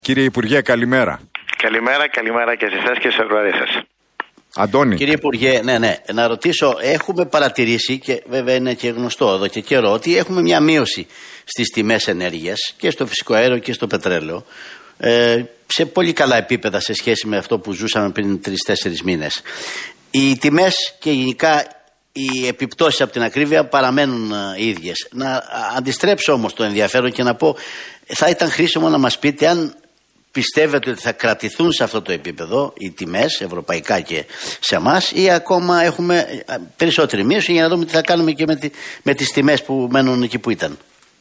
Κύριε Υπουργέ, καλημέρα. Καλημέρα και σε εσάς και στους ακροατές σας. Αντώνη. Κύριε Υπουργέ, ναι, να ρωτήσω, έχουμε παρατηρήσει και βέβαια είναι και γνωστό εδώ και καιρό ότι έχουμε μια μείωση στις τιμές ενέργειας και στο φυσικό αέριο και στο πετρέλαιο σε πολύ καλά επίπεδα σε σχέση με αυτό που ζούσαμε πριν 3-4 μήνες. Οι τιμές και γενικά οι επιπτώσεις από την ακρίβεια παραμένουν ίδιες. Να αντιστρέψω όμως το ενδιαφέρον και να πω, θα ήταν χρήσιμο να μας πείτε αν πιστεύετε ότι θα κρατηθούν σε αυτό το επίπεδο οι τιμές ευρωπαϊκά και σε εμάς, ή ακόμα έχουμε περισσότερη μείωση, για να δούμε τι θα κάνουμε και με τις τιμές που μένουν εκεί που ήταν.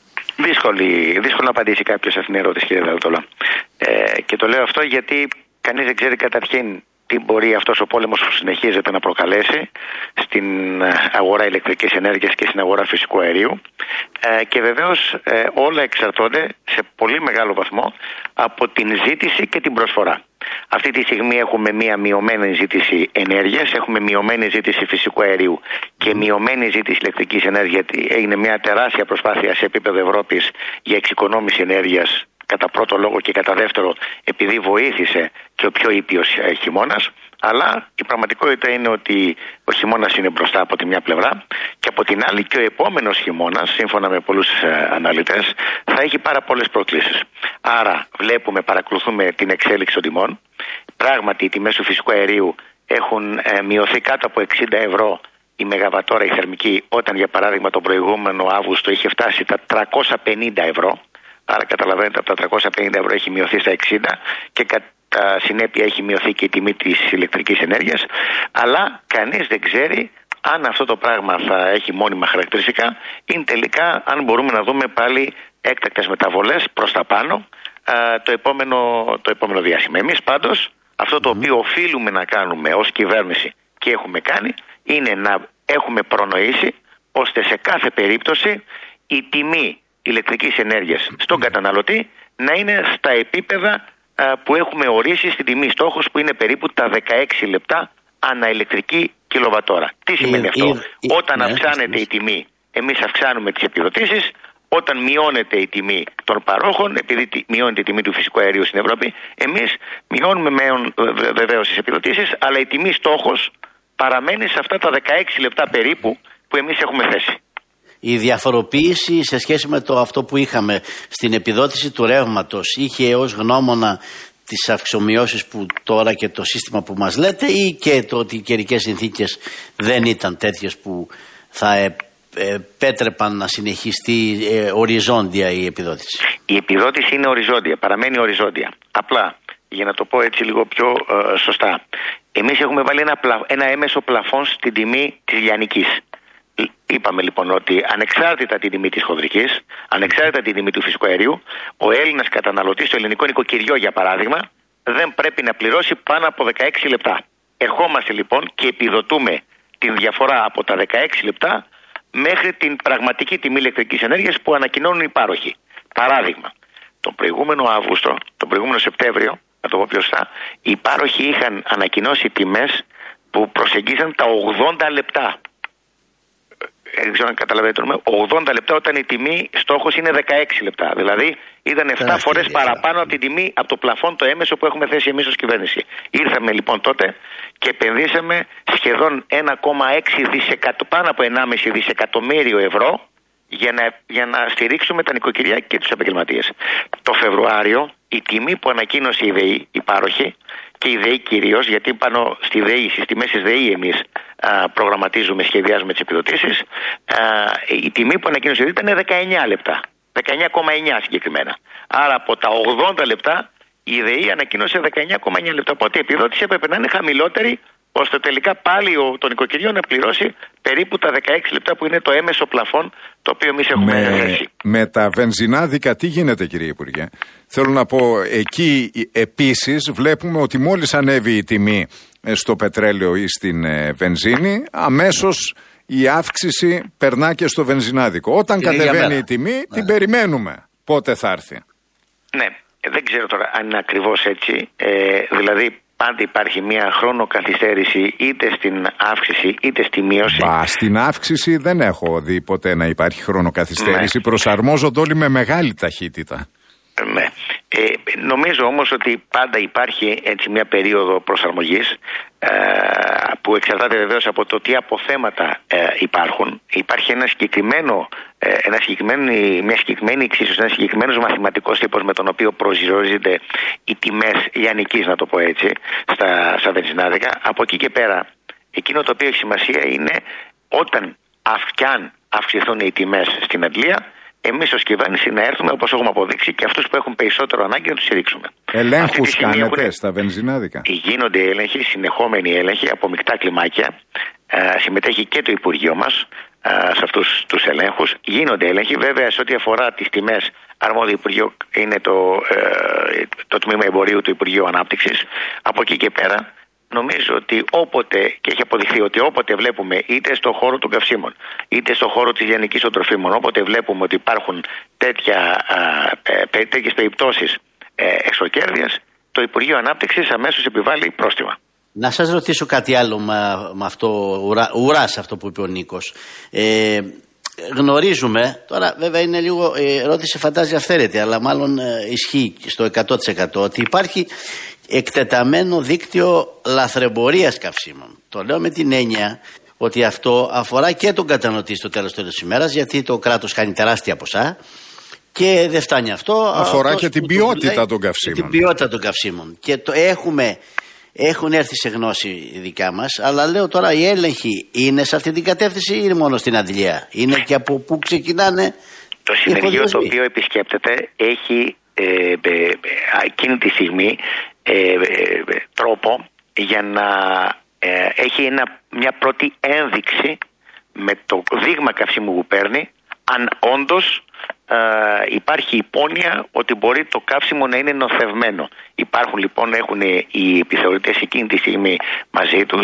Δύσκολο να απαντήσει κάποιος σε αυτήν την ερώτηση, κύριε Δαλτόλα. Και το λέω αυτό γιατί κανείς δεν ξέρει καταρχήν τι μπορεί αυτός ο πόλεμος που συνεχίζεται να προκαλέσει στην αγορά ηλεκτρικής ενέργειας και στην αγορά φυσικού αερίου. Και βεβαίως όλα εξαρτώνται σε πολύ μεγάλο βαθμό από την ζήτηση και την προσφορά. Αυτή τη στιγμή έχουμε μία μειωμένη ζήτηση ενέργειας, έχουμε μειωμένη ζήτηση φυσικού αερίου και μειωμένη ζήτηση ηλεκτρικής ενέργειας. Έγινε μια τεράστια προσπάθεια σε επίπεδο Ευρώπης για εξοικονόμηση ενέργειας, κατά πρώτο λόγο, και κατά δεύτερο επειδή βοήθησε και ο πιο ήπιος χειμώνας. Αλλά η πραγματικότητα είναι ότι ο χειμώνας είναι μπροστά από τη μια πλευρά και από την άλλη και ο επόμενος χειμώνας, σύμφωνα με πολλούς αναλυτές, θα έχει πάρα πολλές προκλήσεις. Άρα παρακολουθούμε την εξέλιξη των τιμών. Πράγματι οι τιμές του φυσικού αερίου έχουν μειωθεί κάτω από 60 ευρώ η μεγαβατόρα η θερμική, όταν για παράδειγμα τον προηγούμενο Αύγουστο είχε φτάσει τα 350 ευρώ. Άρα καταλαβαίνετε, από τα 350 ευρώ έχει μειωθεί στα 60 και κατά συνέπεια έχει μειωθεί και η τιμή της ηλεκτρικής ενέργειας. Αλλά κανείς δεν ξέρει αν αυτό το πράγμα θα έχει μόνιμα χαρακτηριστικά ή τελικά αν μπορούμε να δούμε πάλι έκτακτες μεταβολές προς τα πάνω το επόμενο διάστημα. Εμείς πάντως αυτό το οποίο οφείλουμε να κάνουμε ως κυβέρνηση και έχουμε κάνει είναι να έχουμε προνοήσει ώστε σε κάθε περίπτωση η τιμή ηλεκτρικής ενέργειας στον καταναλωτή να είναι στα επίπεδα που έχουμε ορίσει στην τιμή στόχος, που είναι περίπου τα 16 λεπτά ανά ηλεκτρική κιλοβατόρα. Τι σημαίνει αυτό? Όταν αυξάνεται η τιμή, εμείς αυξάνουμε τις επιδοτήσεις. Όταν μειώνεται η τιμή των παρόχων, επειδή μειώνεται η τιμή του φυσικού αερίου στην Ευρώπη, εμείς μειώνουμε βεβαίως τις επιδοτήσεις, αλλά η τιμή στόχος παραμένει σε αυτά τα 16 λεπτά περίπου που εμείς έχουμε θέσει. Η διαφοροποίηση σε σχέση με αυτό που είχαμε στην επιδότηση του ρεύματος είχε ως γνώμονα τις αυξομοιώσεις που τώρα και το σύστημα που μας λέτε, ή και το ότι οι καιρικές συνθήκες δεν ήταν τέτοιες που θα επέτρεπαν να συνεχιστεί οριζόντια η επιδότηση? Η επιδότηση είναι οριζόντια, παραμένει οριζόντια. Απλά, για να το πω έτσι λίγο πιο σωστά, εμείς έχουμε βάλει ένα έμεσο πλαφόν στην τιμή της λιανικής. Είπαμε λοιπόν ότι ανεξάρτητα την τιμή της χονδρικής, ανεξάρτητα την τιμή του φυσικού αερίου, ο Έλληνας καταναλωτής, το ελληνικό νοικοκυριό για παράδειγμα, δεν πρέπει να πληρώσει πάνω από 16 λεπτά. Ερχόμαστε λοιπόν και επιδοτούμε την διαφορά από τα 16 λεπτά μέχρι την πραγματική τιμή ηλεκτρικής ενέργειας που ανακοινώνουν οι πάροχοι. Παράδειγμα, τον προηγούμενο Αύγουστο, τον προηγούμενο Σεπτέμβριο, να το πω πιο σωστά, οι πάροχοι είχαν ανακοινώσει τιμές που προσεγγίζαν τα 80 λεπτά. Δεν ξέρω αν καταλαβαίνετε το νούμερο. 80 λεπτά όταν η τιμή στόχος είναι 16 λεπτά. Δηλαδή ήταν 7 φορές παραπάνω από την τιμή, από το πλαφόν το έμεσο που έχουμε θέσει εμείς ως κυβέρνηση. Ήρθαμε λοιπόν τότε και επενδύσαμε σχεδόν 1,6 πάνω από 1,5 δισεκατομμύριο ευρώ για να στηρίξουμε τα νοικοκυριά και τους επαγγελματίες. Το Φεβρουάριο η τιμή που ανακοίνωσε η ΔΕΗ, η πάροχη, και η ΔΕΗ κυρίως, γιατί πάνω στη ΔΕΗ, στις τιμές της ΔΕΗ εμείς προγραμματίζουμε, σχεδιάζουμε τις επιδοτήσεις, η τιμή που ανακοίνωσε η ΔΕΗ ήταν 19 λεπτά, 19,9 συγκεκριμένα. Άρα από τα 80 λεπτά η ΔΕΗ ανακοίνωσε 19,9 λεπτά, οπότε η επιδότηση έπρεπε να είναι χαμηλότερη, ώστε τελικά πάλι το νοικοκυριό να πληρώσει περίπου τα 16 λεπτά που είναι το έμεσο πλαφόν το οποίο εμείς έχουμε θέσει. Με τα βενζινάδικα τι γίνεται, κύριε Υπουργέ? Θέλω να πω, εκεί επίσης βλέπουμε ότι μόλις ανέβει η τιμή στο πετρέλαιο ή στην βενζίνη, αμέσως η αύξηση περνά και στο βενζινάδικο. Όταν κατεβαίνει η τιμή, την περιμένουμε. Πότε θα έρθει? Ναι, δεν ξέρω τώρα αν είναι ακριβώς έτσι. Δηλαδή πάντα υπάρχει μια χρονοκαθυστέρηση είτε στην αύξηση είτε στη μείωση. Στην αύξηση δεν έχω δει ποτέ να υπάρχει χρονοκαθυστέρηση. Ναι. Προσαρμόζονται όλοι με μεγάλη ταχύτητα. Ναι. Νομίζω όμως ότι πάντα υπάρχει έτσι μια περίοδο προσαρμογής που εξαρτάται βεβαίως από το τι αποθέματα υπάρχουν. Υπάρχει μια συγκεκριμένη εξίσωση, ένας συγκεκριμένος μαθηματικός τύπος με τον οποίο προσδιορίζονται οι τιμές λιανικής, να το πω έτσι, στα βενζινάδικα. Από εκεί και πέρα, εκείνο το οποίο έχει σημασία είναι όταν αυξηθούν οι τιμές στην αντλία, εμείς ως κυβέρνηση να έρθουμε, όπως έχουμε αποδείξει, και αυτούς που έχουν περισσότερο ανάγκη να τους στηρίξουμε. Ελέγχους κάνετε στα βενζινάδικα? Γίνονται έλεγχοι, συνεχόμενοι έλεγχοι από μεικτά κλιμάκια. Συμμετέχει και το Υπουργείο μας σε αυτούς τους ελέγχους. Γίνονται έλεγχοι. Βέβαια, σε ό,τι αφορά τις τιμές, αρμόδιο Υπουργείο είναι το Τμήμα Εμπορίου του Υπουργείου Ανάπτυξης. Από εκεί και πέρα, νομίζω ότι όποτε, και έχει αποδειχθεί ότι όποτε βλέπουμε είτε στον χώρο των καυσίμων είτε στον χώρο της λιανικής των τροφίμων, όποτε βλέπουμε ότι υπάρχουν τέτοιες περιπτώσεις εξωκέρδειας, το Υπουργείο Ανάπτυξης αμέσως επιβάλλει πρόστιμα. Να σας ρωτήσω κάτι άλλο με αυτό, ουράς αυτό που είπε ο Νίκος. Γνωρίζουμε, τώρα βέβαια είναι λίγο ερώτηση φαντάζει αυθαίρετη, αλλά μάλλον ισχύει στο 100% ότι υπάρχει εκτεταμένο δίκτυο λαθρεμπορίας καυσίμων. Το λέω με την έννοια ότι αυτό αφορά και τον καταναλωτή στο τέλος της ημέρας, γιατί το κράτος κάνει τεράστια ποσά και δεν φτάνει αυτό. Αφορά και την ποιότητα των καυσίμων. Την ποιότητα των καυσίμων. Και το έχουν έρθει σε γνώση δικά μας, αλλά λέω τώρα οι έλεγχοι είναι σε αυτή την κατεύθυνση ή είναι μόνο στην αντλία? Είναι και από πού ξεκινάνε? Το συνεργείο το οποίο επισκέπτεται έχει εκείνη τη στιγμή τρόπο για να έχει μια πρώτη ένδειξη με το δείγμα καυσίμου που παίρνει, αν όντως υπάρχει υπόνοια ότι μπορεί το καύσιμο να είναι νοθευμένο. Υπάρχουν λοιπόν, έχουν οι επιθεωρητές εκείνη τη στιγμή μαζί τους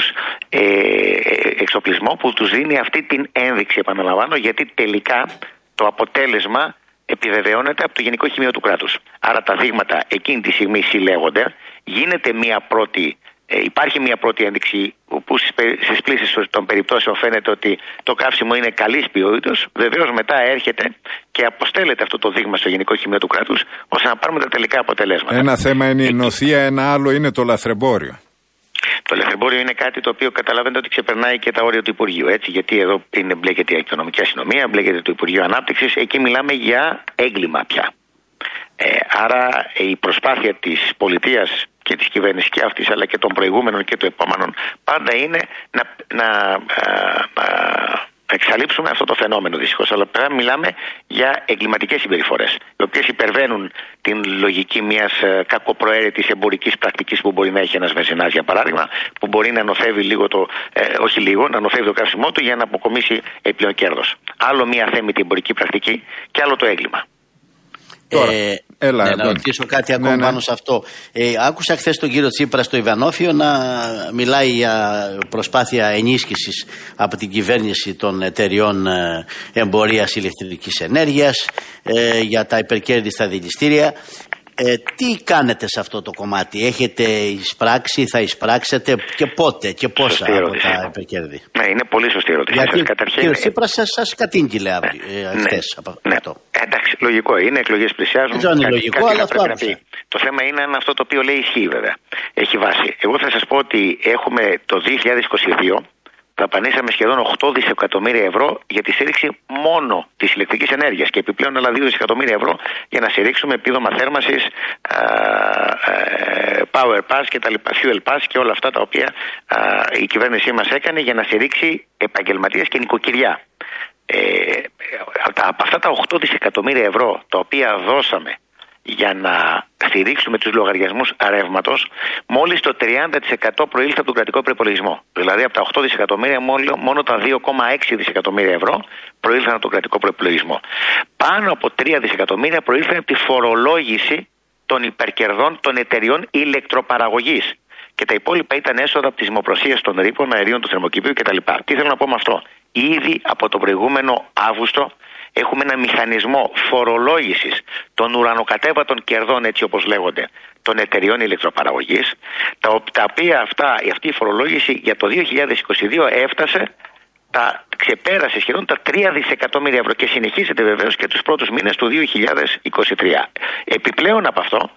εξοπλισμό που τους δίνει αυτή την ένδειξη, επαναλαμβάνω, γιατί τελικά το αποτέλεσμα επιβεβαιώνεται από το Γενικό Χημείο του κράτους. Άρα τα δείγματα εκείνη τη στιγμή συλλέγονται, γίνεται υπάρχει μια πρώτη ένδειξη που στις πλήσεις των περιπτώσεων φαίνεται ότι το καύσιμο είναι καλής ποιότητας. Βεβαίως μετά έρχεται και αποστέλλεται αυτό το δείγμα στο Γενικό Χημείο του κράτους ώστε να πάρουμε τα τελικά αποτελέσματα. Ένα θέμα είναι η νοθεία, ένα άλλο είναι το λαθρεμπόριο. Το λαθρεμπόριο είναι κάτι το οποίο καταλαβαίνετε ότι ξεπερνάει και τα όρια του Υπουργείου. Έτσι, γιατί εδώ μπλέκεται η Οικονομική Αστυνομία, μπλέκεται το Υπουργείο Ανάπτυξης. Εκεί μιλάμε για έγκλημα πια. Άρα η προσπάθεια της πολιτείας και της κυβέρνησης και αυτής, αλλά και των προηγούμενων και των επόμενων, πάντα είναι να εξαλείψουμε αυτό το φαινόμενο δυστυχώς. Αλλά πέρα μιλάμε για εγκληματικές συμπεριφορές, οι οποίες υπερβαίνουν την λογική μιας κακοπροαίρετης εμπορικής πρακτικής που μπορεί να έχει ένας βενζινάς, για παράδειγμα, που μπορεί να νοθεύει να νοθεύει το καύσιμό του για να αποκομίσει επιπλέον κέρδος. Άλλο μια αθέμητη εμπορική πρακτική και άλλο το έγκλημα. Τώρα, να ρωτήσω κάτι ακόμα πάνω σε αυτό. Άκουσα χθες τον κύριο Τσίπρα στο Ιβανόφιο να μιλάει για προσπάθεια ενίσχυσης από την κυβέρνηση των εταιριών εμπορίας ηλεκτρικής ενέργειας, για τα υπερκέρδη στα δηληστήρια. Τι κάνετε σε αυτό το κομμάτι? Έχετε εισπράξει, θα εισπράξετε και πότε και πόσα από τα υπερκέρδη? Ναι, είναι πολύ σωστή ερώτηση. Γιατί κύριε Τσίπρα σας κατήγγειλε χθες από αυτό. Εντάξει, λογικό είναι, εκλογές πλησιάζουν. Δεν είναι λογικό, αλλά αυτό το θέμα είναι αν αυτό το οποίο λέει ισχύει, βέβαια. Έχει βάση. Εγώ θα σας πω ότι έχουμε το 2022 δαπανίσαμε σχεδόν 8 δισεκατομμύρια ευρώ για τη στήριξη μόνο της ηλεκτρικής ενέργειας και επιπλέον άλλα 2 δισεκατομμύρια ευρώ για να στηρίξουμε επίδομα θέρμανσης, power pass και τα λοιπά, fuel pass και όλα αυτά τα οποία η κυβέρνησή μας έκανε για να στηρίξει επαγγελματίες και νοικοκυριά. Από αυτά τα 8 δισεκατομμύρια ευρώ τα οποία δώσαμε για να στηρίξουμε τους λογαριασμούς ρεύματος, μόλις το 30% προήλθε από τον κρατικό προϋπολογισμό. Δηλαδή από τα 8 δισεκατομμύρια μόνο τα 2,6 δισεκατομμύρια ευρώ προήλθαν από τον κρατικό προϋπολογισμό. Πάνω από 3 δισεκατομμύρια προήλθαν από τη φορολόγηση των υπερκερδών των εταιριών ηλεκτροπαραγωγής. Και τα υπόλοιπα ήταν έσοδα από τις δημοπροσίες των ρήπων, αερίων του θερμοκηπίου κτλ. Τι θέλω να πω με αυτό? Ήδη από τον προηγούμενο Αύγουστο έχουμε ένα μηχανισμό φορολόγησης των ουρανοκατέβατων κερδών, έτσι όπως λέγονται, των εταιριών ηλεκτροπαραγωγής, τα οποία αυτή η φορολόγηση για το 2022 ξεπέρασε σχεδόν τα 3 δισεκατομμύρια ευρώ και συνεχίζεται βεβαίως και τους πρώτους μήνες του 2023. Επιπλέον από αυτό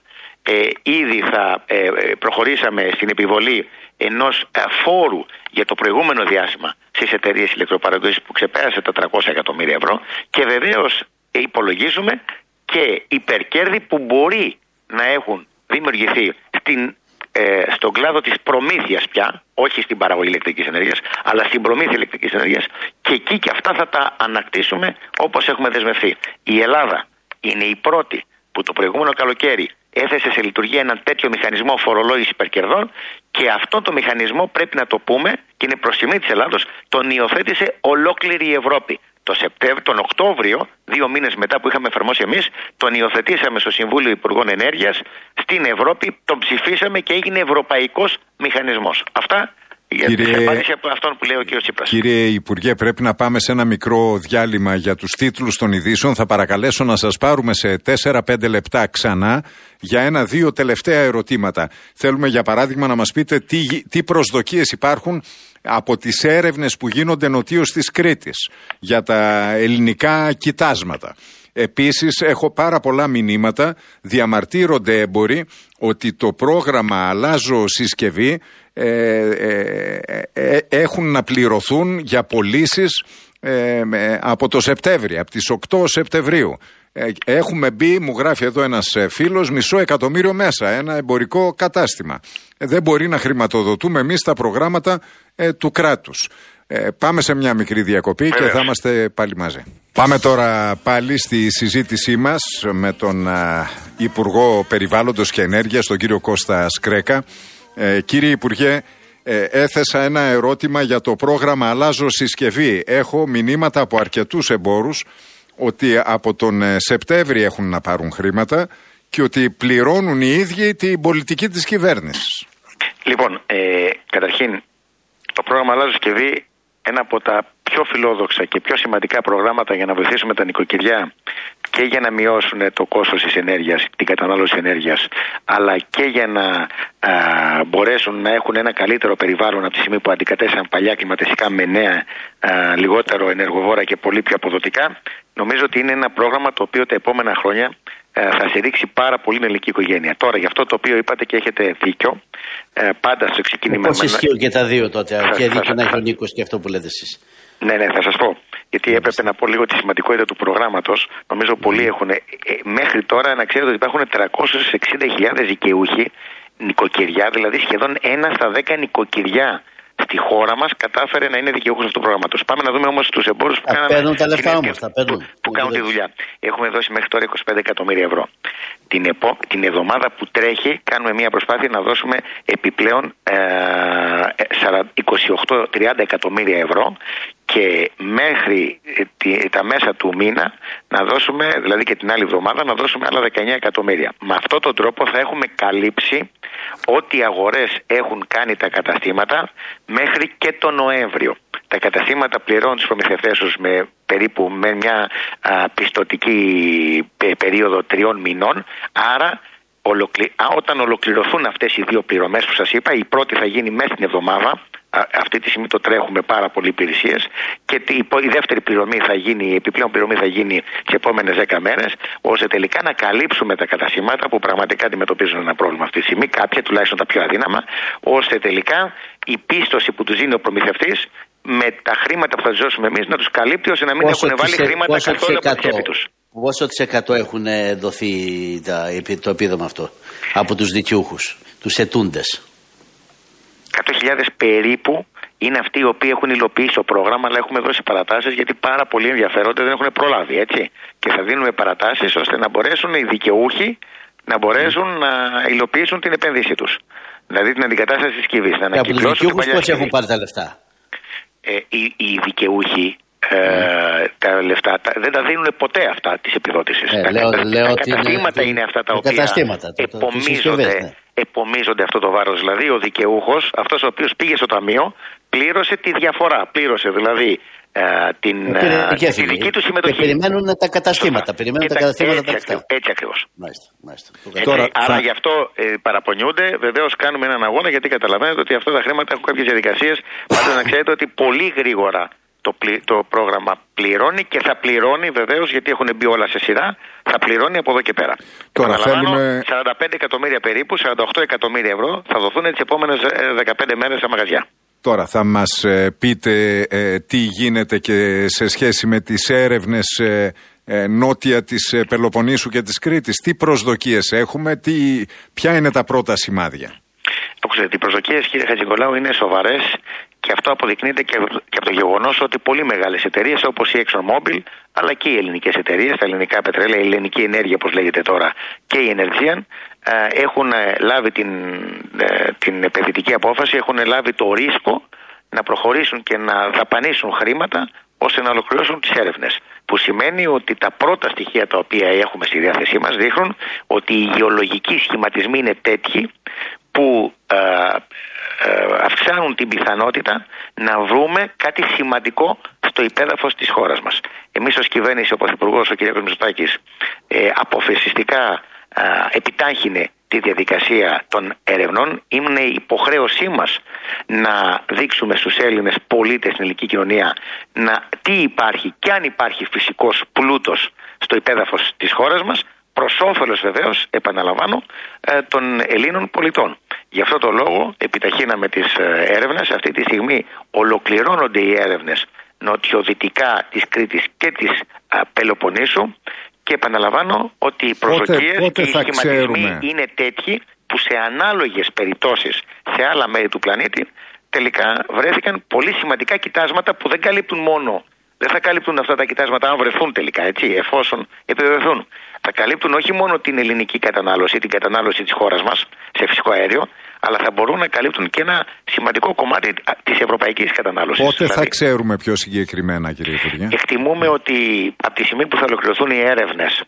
ήδη θα προχωρήσαμε στην επιβολή ενός φόρου για το προηγούμενο διάστημα στις εταιρείες ηλεκτροπαραγωγής που ξεπέρασε τα 300 εκατομμύρια ευρώ, και βεβαίως υπολογίζουμε και υπερκέρδη που μπορεί να έχουν δημιουργηθεί στον κλάδο της προμήθειας πια, όχι στην παραγωγή ηλεκτρικής ενέργειας, αλλά στην προμήθεια ηλεκτρικής ενέργειας, και εκεί και αυτά θα τα ανακτήσουμε όπως έχουμε δεσμευθεί. Η Ελλάδα είναι η πρώτη που το προηγούμενο καλοκαίρι έθεσε σε λειτουργία έναν τέτοιο μηχανισμό φορολόγησης υπερκερδών, και αυτό το μηχανισμό, πρέπει να το πούμε, και είναι προς τιμή της Ελλάδος, τον υιοθέτησε ολόκληρη η Ευρώπη. Τον Οκτώβριο, 2 μήνες μετά που είχαμε εφαρμόσει εμείς, τον υιοθετήσαμε στο Συμβούλιο Υπουργών Ενέργειας στην Ευρώπη, τον ψηφίσαμε και έγινε ευρωπαϊκός μηχανισμός. Αυτά για την απάντηση από αυτόν που λέει ο κ. Τσίπρας. Κύριε Υπουργέ, πρέπει να πάμε σε ένα μικρό διάλειμμα για τους τίτλους των ειδήσεων. Θα παρακαλέσω να σας πάρουμε σε 4-5 λεπτά ξανά για 1-2 τελευταία ερωτήματα. Θέλουμε, για παράδειγμα, να μας πείτε τι προσδοκίες υπάρχουν από τις έρευνες που γίνονται νοτίως της Κρήτης για τα ελληνικά κοιτάσματα. Επίσης, έχω πάρα πολλά μηνύματα, διαμαρτύρονται έμποροι ότι το πρόγραμμα «Αλλάζω συσκευή» έχουν να πληρωθούν για πωλήσεις από το Σεπτέμβριο, από τις 8 Σεπτεμβρίου. Έχουμε μπει, μου γράφει εδώ ένας φίλος, 500.000 μέσα, ένα εμπορικό κατάστημα. Δεν μπορεί να χρηματοδοτούμε εμείς τα προγράμματα του κράτους. Πάμε σε μια μικρή διακοπή και θα είμαστε πάλι μαζί. Πάμε τώρα πάλι στη συζήτησή μας με τον Υπουργό Περιβάλλοντος και Ενέργειας, τον κύριο Κώστα Σκρέκα. Κύριε Υπουργέ, έθεσα ένα ερώτημα για το πρόγραμμα «Αλλάζω συσκευή». Έχω μηνύματα από αρκετούς εμπόρους ότι από τον Σεπτέμβρη έχουν να πάρουν χρήματα και ότι πληρώνουν οι ίδιοι την πολιτική της κυβέρνησης. Λοιπόν, καταρχήν, το πρόγραμμα «Αλλάζω συσκευή», ένα από τα πιο φιλόδοξα και πιο σημαντικά προγράμματα για να βοηθήσουμε τα νοικοκυριά και για να μειώσουν το κόστος της ενέργειας, την κατανάλωση ενέργειας, αλλά και για να μπορέσουν να έχουν ένα καλύτερο περιβάλλον από τη στιγμή που αντικατέστησαν παλιά κλιματιστικά με νέα, λιγότερο ενεργοβόρα και πολύ πιο αποδοτικά. Νομίζω ότι είναι ένα πρόγραμμα το οποίο τα επόμενα χρόνια θα στηρίξει πάρα πολύ την ελληνική οικογένεια. Τώρα, για αυτό το οποίο είπατε και έχετε δίκιο, πάντα στο ξεκίνημα. Πώς ισχύουν και τα δύο τότε, και δίκιο να έχει ο Νίκος και αυτό που λέτε εσείς. Ναι, θα σας πω. Γιατί έπρεπε να πω λίγο τη σημαντικότητα του προγράμματος. Νομίζω πολλοί έχουν. Μέχρι τώρα να ξέρετε ότι υπάρχουν 360.000 δικαιούχοι νοικοκυριά, δηλαδή σχεδόν 1 στα 10 νοικοκυριά στη χώρα μας κατάφερε να είναι δικαιούχος αυτού του προγράμματος. Πάμε να δούμε όμως τους εμπόρους που παίρνουν τα λεφτά όμως, που κάνουν τη δουλειά. Έχουμε δώσει μέχρι τώρα 25 εκατομμύρια ευρώ. Την εβδομάδα που τρέχει κάνουμε μια προσπάθεια να δώσουμε επιπλέον 28-30 εκατομμύρια ευρώ, και μέχρι τα μέσα του μήνα να δώσουμε, δηλαδή και την άλλη εβδομάδα, να δώσουμε άλλα 19 εκατομμύρια. Με αυτόν τον τρόπο θα έχουμε καλύψει ό,τι αγορές έχουν κάνει τα καταστήματα μέχρι και τον Νοέμβριο. Τα καταστήματα πληρώνουν τους προμηθευτές τους περίπου με μια πιστωτική περίοδο 3 μηνών, άρα όταν ολοκληρωθούν αυτές οι 2 πληρωμές που σας είπα, η πρώτη θα γίνει μέσα στην εβδομάδα. Αυτή τη στιγμή το τρέχουμε πάρα πολλοί υπηρεσίες, και η δεύτερη πληρωμή θα γίνει, η επιπλέον πληρωμή θα γίνει τις επόμενες 10 μέρες, ώστε τελικά να καλύψουμε τα καταστήματα που πραγματικά αντιμετωπίζουν ένα πρόβλημα αυτή τη στιγμή, κάποια τουλάχιστον τα πιο αδύναμα, ώστε τελικά η πίστοση που τους δίνει ο προμηθευτής με τα χρήματα που θα τους δώσουμε εμείς να τους καλύπτει, ώστε να μην έχουν βάλει χρήματα καθόλου από τη τσέπη τους. Πόσο % έχουν δοθεί το επίδομα αυτό από τους δικαιούχους, τους ετούντες? 100.000 περίπου είναι αυτοί οι οποίοι έχουν υλοποιήσει το πρόγραμμα, αλλά έχουμε δώσει παρατάσεις γιατί πάρα πολλοί ενδιαφέρονται δεν έχουν προλάβει, έτσι. Και θα δίνουμε παρατάσεις ώστε να μπορέσουν οι δικαιούχοι να μπορέσουν να υλοποιήσουν την επένδυσή τους. Δηλαδή την αντικατάσταση της συσκευής. Και από τους δικαιούχους πώς έχουν πάρει τα λεφτά? Οι δικαιούχοι τα λεφτά δεν τα δίνουν ποτέ αυτά τις επιδότησεις. Τα καταστήματα είναι αυτά τα οποία επομίζονται αυτό το βάρος. Δηλαδή ο δικαιούχος, αυτός ο οποίος πήγε στο ταμείο, πλήρωσε τη διαφορά. Πλήρωσε δηλαδή τη δική του συμμετοχή. Και περιμένουν τα καταστήματα. Έτσι ακριβώς. Μάλιστα. Άρα γι' αυτό παραπονιούνται. Βεβαίως κάνουμε έναν αγώνα, γιατί καταλαβαίνετε ότι αυτά τα χρήματα έχουν κάποιες διαδικασίες. Πάντως να ξέρετε ότι πολύ γρήγορα το πρόγραμμα πληρώνει και θα πληρώνει βεβαίως, γιατί έχουν μπει όλα σε σειρά, θα πληρώνει από εδώ και πέρα. Τώρα θέλουμε 45 εκατομμύρια περίπου, 48 εκατομμύρια ευρώ θα δοθούν τις επόμενες 15 μέρες στα μαγαζιά. Τώρα θα μας πείτε τι γίνεται και σε σχέση με τις έρευνες νότια της Πελοποννήσου και της Κρήτης. Τι προσδοκίες έχουμε, ποια είναι τα πρώτα σημάδια? Ακούστε, οι προσδοκίες, κύριε Χατζηνικολάου, είναι σοβαρές και αυτό αποδεικνύεται και από το γεγονός ότι πολύ μεγάλες εταιρείες όπως η ExxonMobil, αλλά και οι ελληνικές εταιρείες, τα ελληνικά πετρέλαια, η ελληνική ενέργεια όπως λέγεται τώρα, και η Energean, έχουν λάβει την επενδυτική απόφαση, έχουν λάβει το ρίσκο να προχωρήσουν και να δαπανίσουν χρήματα ώστε να ολοκληρώσουν τις έρευνες. Που σημαίνει ότι τα πρώτα στοιχεία τα οποία έχουμε στη διάθεσή μας δείχνουν ότι οι γεωλογικοί σχηματισμοί είναι τέτοιοι που αυξάνουν την πιθανότητα να βρούμε κάτι σημαντικό στο υπέδαφος της χώρας μας. Εμείς ως κυβέρνηση, ο Πρωθυπουργός, ο κ. Μητσοτάκης, αποφασιστικά επιτάχυνε τη διαδικασία των ερευνών. Είναι υποχρέωσή μας να δείξουμε στους Έλληνες πολίτες, στην ελληνική κοινωνία, τι υπάρχει και αν υπάρχει φυσικός πλούτος στο υπέδαφος της χώρας μας, προς όφελος βεβαίως, επαναλαμβάνω, των Ελλήνων πολιτών. Γι' αυτό το λόγο επιταχύναμε τις έρευνες. Αυτή τη στιγμή ολοκληρώνονται οι έρευνες νοτιοδυτικά της Κρήτης και της Πελοποννήσου και επαναλαμβάνω ότι οι προσδοκίες και οι σχηματισμοί είναι τέτοιοι που σε ανάλογες περιπτώσεις σε άλλα μέρη του πλανήτη τελικά βρέθηκαν πολύ σημαντικά κοιτάσματα που δεν καλύπτουν μόνο, δεν θα καλύπτουν αυτά τα κοιτάσματα αν βρεθούν τελικά, έτσι, εφόσον επιβεβαιωθούν. Θα καλύπτουν όχι μόνο την ελληνική κατανάλωση, την κατανάλωση της χώρας μας σε φυσικό αέριο, αλλά θα μπορούν να καλύπτουν και ένα σημαντικό κομμάτι της ευρωπαϊκής κατανάλωσης. Πότε θα ξέρουμε πιο συγκεκριμένα, κύριε Υπουργέ? Εκτιμούμε ότι από τη στιγμή που θα ολοκληρωθούν οι έρευνες,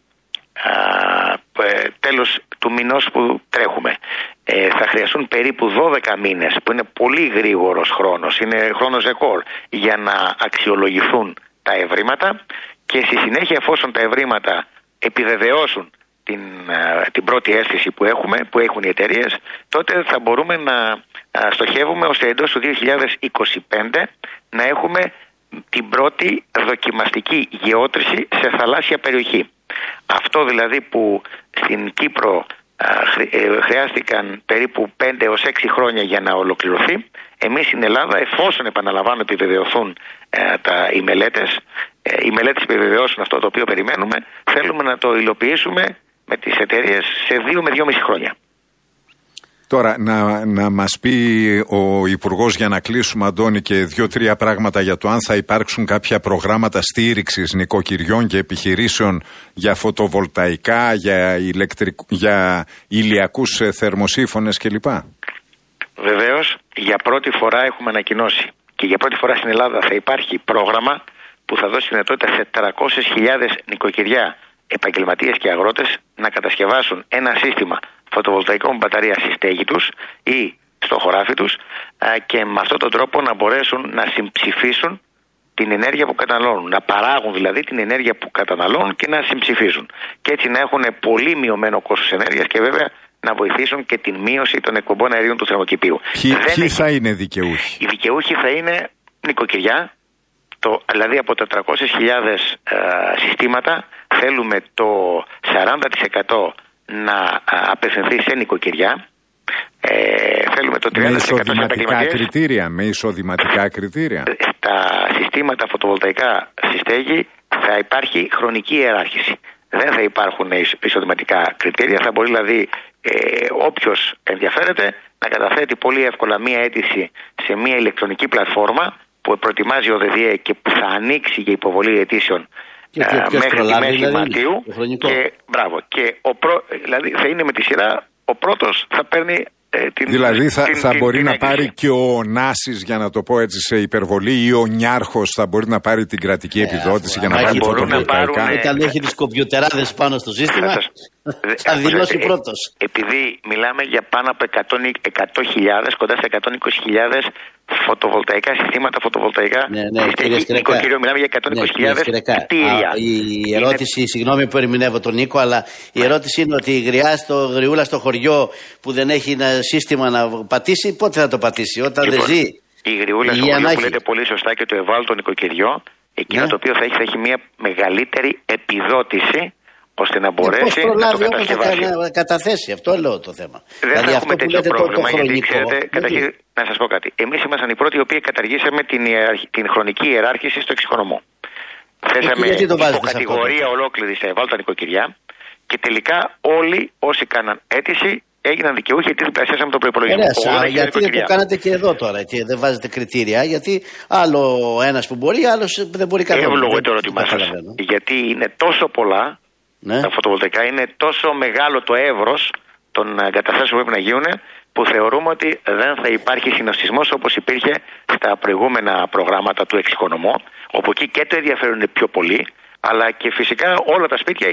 τέλος του μηνός που τρέχουμε, θα χρειαστούν περίπου 12 μήνες, που είναι πολύ γρήγορος χρόνος, είναι χρόνος ρεκόρ, για να αξιολογηθούν τα ευρήματα και στη συνέχεια, εφόσον τα ευρήματα επιβεβαιώσουν την πρώτη αίσθηση που έχουν οι εταιρείες, τότε θα μπορούμε να στοχεύουμε ώστε εντός του 2025 να έχουμε την πρώτη δοκιμαστική γεώτρηση σε θαλάσσια περιοχή. Αυτό δηλαδή που στην Κύπρο χρειάστηκαν περίπου 5 έως 6 χρόνια για να ολοκληρωθεί, εμείς στην Ελλάδα, εφόσον επαναλαμβάνω επιβεβαιωθούν οι μελέτες επιβεβαιώσουν αυτό το οποίο περιμένουμε, θέλουμε να το υλοποιήσουμε με τις εταιρείες σε 2 με 2,5 χρόνια. Τώρα να μας πει ο Υπουργός, για να κλείσουμε, Αντώνη, και 2-3 πράγματα για το αν θα υπάρξουν κάποια προγράμματα στήριξης νοικοκυριών και επιχειρήσεων για φωτοβολταϊκά, για ηλιακούς θερμοσύφωνες κλπ. Βεβαίως, για πρώτη φορά έχουμε ανακοινώσει και για πρώτη φορά στην Ελλάδα θα υπάρχει πρόγραμμα που θα δώσει δυνατότητα σε 400.000 νοικοκυριά, επαγγελματίες και αγρότες να κατασκευάσουν ένα σύστημα φωτοβολταϊκών μπαταρία στη στέγη τους ή στο χωράφι τους και με αυτόν τον τρόπο να μπορέσουν να συμψηφίσουν την ενέργεια που καταναλώνουν. Να παράγουν δηλαδή την ενέργεια που καταναλώνουν και να συμψηφίζουν. Και έτσι να έχουν πολύ μειωμένο κόστος ενέργειας και βέβαια να βοηθήσουν και την μείωση των εκπομπών αερίων του θερμοκηπίου. Ποιοι θα είναι δικαιούχοι? Οι δικαιούχοι θα είναι νοικοκυριά, δηλαδή από 400.000 συστήματα θέλουμε το 40% να απευθυνθεί σε νοικοκυριά. Θέλουμε το 30% με εισοδηματικά κριτήρια. Στα συστήματα φωτοβολταϊκά στη στέγη θα υπάρχει χρονική ιεράρχηση. Δεν θα υπάρχουν εισοδηματικά κριτήρια. Θα μπορεί δηλαδή όποιος ενδιαφέρεται να καταθέτει πολύ εύκολα μία αίτηση σε μία ηλεκτρονική πλατφόρμα που προετοιμάζει ο ΔΔΕ και που θα ανοίξει για υποβολή αιτήσεων μέχρι τη μέση Μαρτίου. Και δηλαδή θα είναι με τη σειρά, ο πρώτος θα παίρνει δηλαδή θα μπορεί να πάρει και ο Νάσης, για να το πω έτσι σε υπερβολή, ή ο Νιάρχος θα μπορεί να πάρει την κρατική επιδότηση για να βάλει φωτοβολταϊκά. Όταν έχει τις κομπιουτεράδες πάνω στο σύστημα θα δηλώσει πρώτος. Επειδή μιλάμε για πάνω από 100.000, κοντά στα 120.000 φωτοβολταϊκά συστήματα, φωτοβολταϊκά νοικοκυριών, μιλάμε για 120.000 κτίρια. Η ερώτηση, συγγνώμη που ερμηνεύω τον Νίκο, αλλά η ερώτηση είναι ότι η γριούλα στο χωριό που δεν έχει ένα σύστημα να πατήσει, πότε θα το πατήσει? Όταν δεν ζει. Η γριούλα που λέτε πολύ σωστά και το ευάλωτο νοικοκυριό, εκείνο το οποίο θα έχει μια μεγαλύτερη επιδότηση ώστε να μπορέσει να το κατασκευάσει. Να καταθέσει, αυτό λέω το θέμα. Δεν δηλαδή θα έχουμε τέτοιο πρόβλημα, γιατί ξέρετε, καταρχήν να σας πω κάτι. Εμείς ήμασταν οι πρώτοι οι οποίοι καταργήσαμε την χρονική ιεράρχηση στο εξοικονομό. Θέσαμε υποκατηγορία ολόκληρη σε ευάλωτα νοικοκυριά και τελικά όλοι όσοι κάναν αίτηση έγιναν δικαιούχοι γιατί διπλασιάσαμε τον προϋπολογισμό. Γιατί δεν το κάνατε και εδώ τώρα και δεν βάζετε κριτήρια, γιατί άλλο ένας που μπορεί, άλλος δεν μπορεί καθόλου. Εύλογο το ερώτημά σας. Γιατί είναι τόσο πολλά, τα φωτοβολταϊκά είναι τόσο μεγάλο το εύρος των εγκαταστάσεων που πρέπει να γίνουν, που θεωρούμε ότι δεν θα υπάρχει συνοστισμός όπως υπήρχε στα προηγούμενα προγράμματα του εξοικονομού, όπου εκεί και το ενδιαφέρον είναι πιο πολύ, αλλά και φυσικά όλα τα σπίτια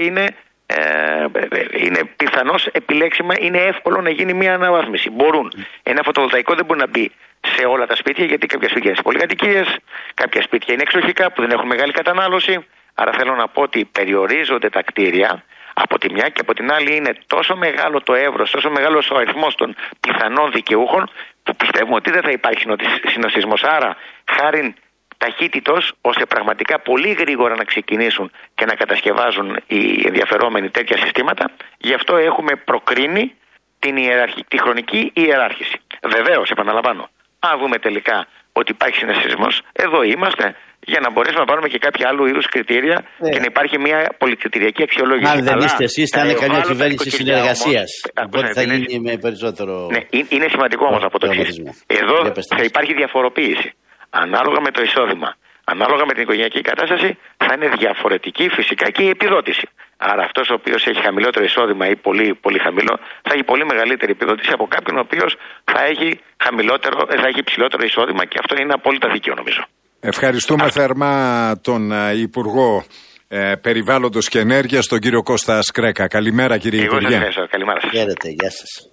είναι πιθανώς επιλέξιμα, είναι εύκολο να γίνει μια αναβάθμιση. Μπορούν. Ένα φωτοβολταϊκό δεν μπορεί να μπει σε όλα τα σπίτια, γιατί κάποια σπίτια είναι σε πολυκατοικίες, κάποια σπίτια είναι εξοχικά που δεν έχουν μεγάλη κατανάλωση. Άρα θέλω να πω ότι περιορίζονται τα κτίρια από τη μια και από την άλλη είναι τόσο μεγάλο το εύρος, τόσο μεγάλος ο αριθμός των πιθανών δικαιούχων που πιστεύουμε ότι δεν θα υπάρχει συνοστισμός. Άρα χάριν ταχύτητος ώστε πραγματικά πολύ γρήγορα να ξεκινήσουν και να κατασκευάζουν οι ενδιαφερόμενοι τέτοια συστήματα. Γι' αυτό έχουμε προκρίνει τη χρονική ιεράρχηση. Βεβαίως, επαναλαμβάνω, αν δούμε τελικά ότι υπάρχει συναισθησμός, εδώ είμαστε για να μπορέσουμε να πάρουμε και κάποια άλλου είδους κριτήρια και να υπάρχει μια πολυκριτηριακή αξιολόγηση. Αν δεν είστε εσείς, θα είναι καμία κυβέρνηση συνεργασίας. Οπότε θα γίνει με περισσότερο. Ναι, είναι σημαντικό όμως από το εξής. Εδώ θα υπάρχει διαφοροποίηση. Ανάλογα με το εισόδημα, ανάλογα με την οικογενειακή κατάσταση, θα είναι διαφορετική φυσικά και η επιδότηση. Άρα αυτός ο οποίος έχει χαμηλότερο εισόδημα ή πολύ, πολύ χαμηλό, θα έχει πολύ μεγαλύτερη επιδότηση από κάποιον ο οποίος θα έχει υψηλότερο εισόδημα, και αυτό είναι απόλυτα δίκαιο νομίζω. Ευχαριστούμε θερμά τον Υπουργό Περιβάλλοντος και Ενέργειας, τον κύριο Κώστα Σκρέκα. Καλημέρα κύριε Υπουργέ. Καλημέρα σας. Χαίρετε, γεια σας.